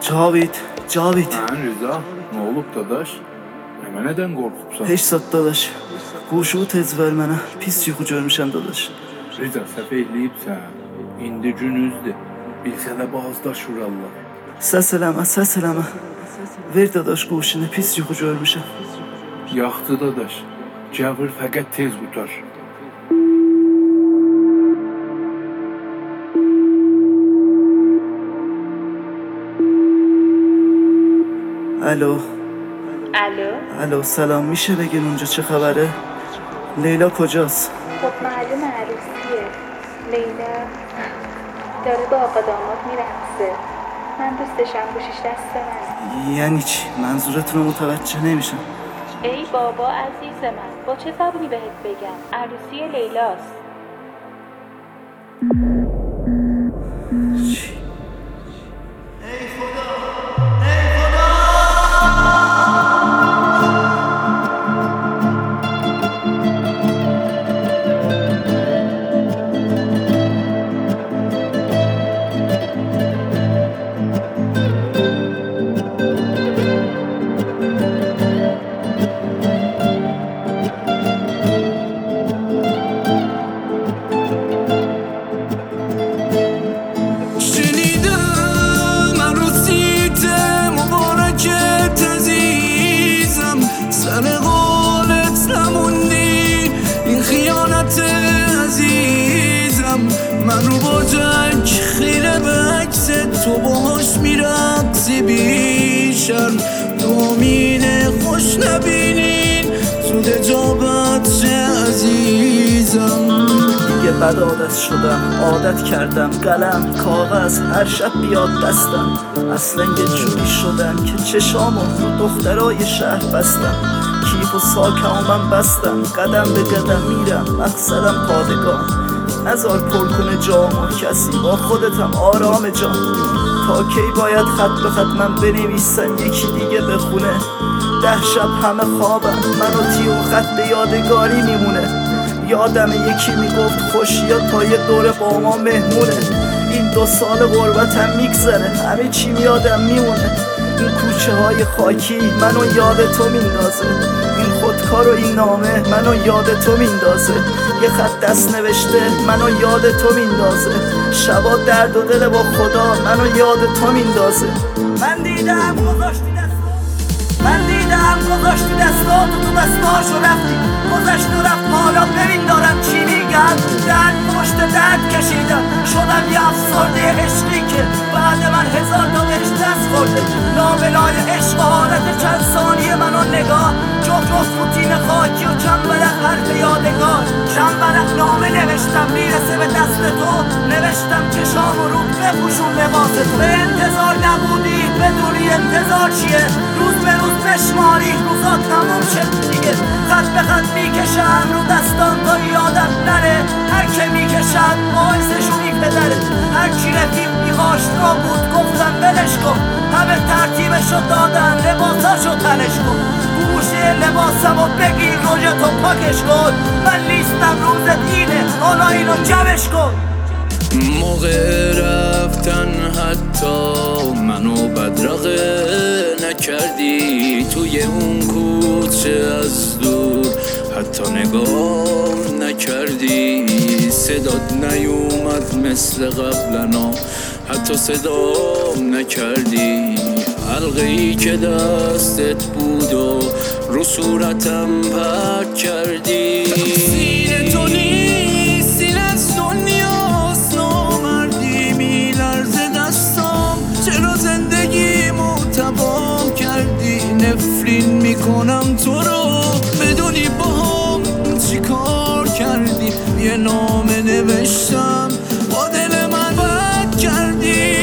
Cavid. Rıza, ne olub dadaş? Hemen neden qorxubsan? Heç zat dadaş. Quşuğu tez ver mənə. Pis yuxu görmüşəm dadaş. Rıza, səhv eləyibsən. İndi günüzdür. Bilsə də bazdaş vurarlar. Səs eləmə. Ver dadaş quşunu, pis yuxu görmüşəm. Yaxdı dadaş. Cəvr fəqət tez qutar. الو سلام، میشه بگین اونجا چه خبره؟ لیلا کجاست؟ خب معلومه عروسیه. لیلا داره با آقا داماد میرقصه. من دوستشم، گوشیش دست من. یعنی چی؟ منظورتون رو متوجه نمیشم. ای بابا عزیز من، با چه زبونی بهت بگم؟ عروسی لیلاست. چی؟ من رو با جنگ خیره به عکس تو باهاش میرقصی بیشن دومینه خوش نبینین زود اجابت چه عزیزم. دیگه بد عادت شدم، عادت کردم قلم کاغذ هر شب بیاد دستم. اصلا یه جوری شدم که چشامو رو دخترای شهر بستم. کیف و ساکم من بستم، قدم به قدم میرم مقصدم پادگان. نزار پر کنه جامو کسی، با خودتم آرام جان. تا کی باید خط به خط من بنویسم یکی دیگه بخونه؟ 10 شب همه خوابم، من و تیو خط به یادگاری میمونه. یادم یکی میگفت خوشیا تا یه دور با ما مهمونه. این 2 سال غربتم میگذره، همه چی یادم میمونه. این کوچه های خاکی منو یاد تو میندازه. این خودکار و این نامه منو یاد تو میندازه. یه خط دست نوشته منو یاد تو میندازه. شبا درد و دل با خدا منو یاد تو میندازه. من دیدم گذاشتی دستاتو تو دستاشو رفتی. گذشت و رفت حالا ببین دارم چی میگم. درد پشت درد کشیدم، شدم یه افسرده عشقی که بعد من 1000 تا بهش دست خورده. لابلای عشق و حالت چند ثانیه منو نگاه، جفت روتین خاکی و چنبرق حرف یادگار. چنبرق نامه نوشتم میرسه به دست تو، نوشتم چشام و رود بپوشون لباس تو. به انتظار نبودی بدونی انتظار چیه، روز به روز بشماری روزا تموم شد دیگه. خط به خط میکشم رو دستان تا یادم نره، هر که میکشم باعثشونی پدره. هر کی رفیق میخواش را بود گفتم ولش کن، همه ترتیبشو دادن لباساشو تنش کن. گوشه لباسمو بگیر روژتو پاکش کن، من لیستم روزت اینه حالا اینو جمعش کن. موقع رفتن حتی منو بدرقه نکردی، توی اون کوچه از دور حتی نگاه نکردی. صدات نیومد مثل قبلنا، حتی صدام نکردی. حلقه‌ای که دستت بود و رو صورتم پرت کردی. سینه تو نیست، سینه از دنیاست. نامردی میلرزه دستام، چرا زندگیمو تباه کردی؟ نفرین میکنم تو رو، بدونی باهم چی کار کردی. یه نامه نوشتم با دل من بد kerdin.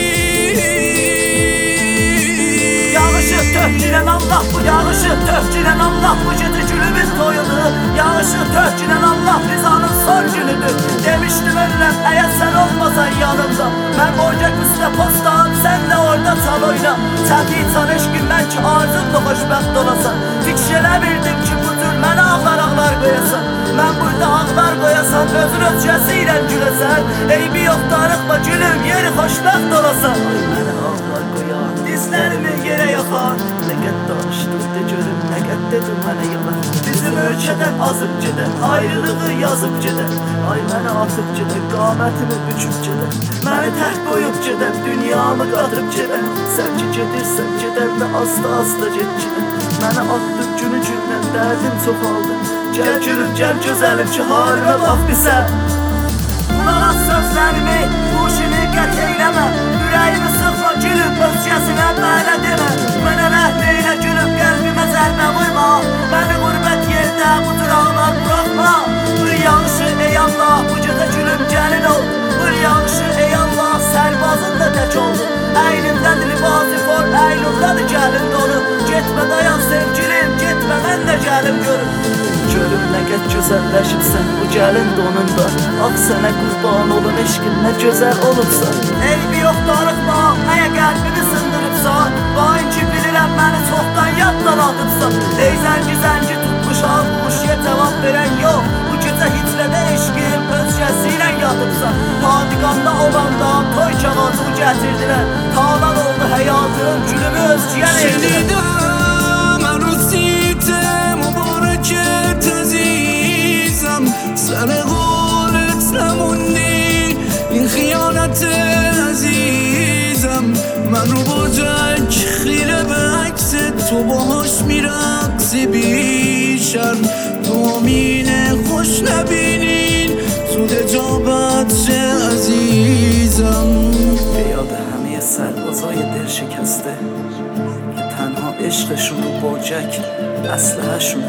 Yağışı tökçülen Allah bu yağışı tökçülen Allah bu cütücülümüz toyunu. Yağışı tökçülen Allah rızanın son günüdür. Demiştim ölürüm eğer sen olmasan yanımda. Ben borcak üstüne postam sen de orada çal oyna. Təbii tanış gün belki arzumla xoşbəxt olasan. Fikirləmirdim ki bu tür mənə ağlar qoyasan. Mən burada ağlar qoyasan özün özcəsi ilə güləsən. Eybi yox darıqma gülüm yeri xoşbəxt olasan. Mənə ağlar qoyan izlerimi yere yakan. Ne qəd danışdı de görüm, ne qəd dedim mənə yalan. Bizim ölkədən azıb gedən, ayrılığı yazıb gedən. Ay mənə atıb gedən, qamətimi büküb gedən. Məni tək qoyub gedən, dünyamı qatıb gedən. Sən ki gedirsən gedən də asta get gedən. Mənə atdın günü gündən, dərdim çoxaldı. Gəl gülüm, gəl gözəlim ki halimə bax bir sən. Qulaq sözlərimi, boşunu qət eyləmə. Ürəyimi sıxma gülüm, özgəsinə mənə demə. Mənə rəhm eylə gülüm, qəlbimə zərbə vurma. Məni qürbət yerdə bu tırağlar buraxma. Vur yağışı ey Allah, bu gecə gülüm gəlin ol. Vur yağışı ey Allah, sərbazın da tək oldu. Əynimdədir libazi for, əynimdədir gəlin dolu. Getmə dayan sevgilim, getmə mən də gəlim görüm. Görüm nə qəd gözəlləşibsən bu gəlin donunda. Ax sənə qurban olun eşqin nə gözəl olubsan. Eybi yox darıxma, əyə qəlbimi sındırıbsan. Bain ki bilirəm məni çoxdan yaddan atıbsan. Ey zəngi tutmuşam, bu uşiyə cavab verən yox. Bu gecə hicrədə eşqim özgəsi ilə yatıbsan. Tadiqanda olanda toy kağızımı gətirdilər. Talan oldu həyatım, gülümü özgəyən eydilər. سر قولت نموندی این خیانت عزیزم منو با جک خیره به عکس تو باهاش میرقصی بیشم تو امین خوش نبینین زود اجابت شه عزیزم. به یاد همه سربازای دل شکسته که تنها عشقشون رو با جک اسلحه‌شونه.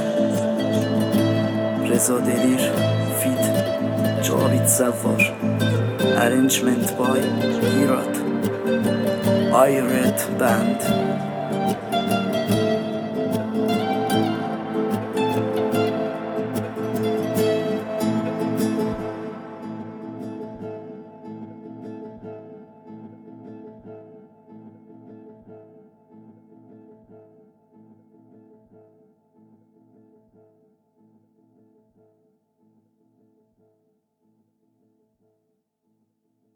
رضا دلیر فیت جاوید زوار Arrangement by Hirat Ired Band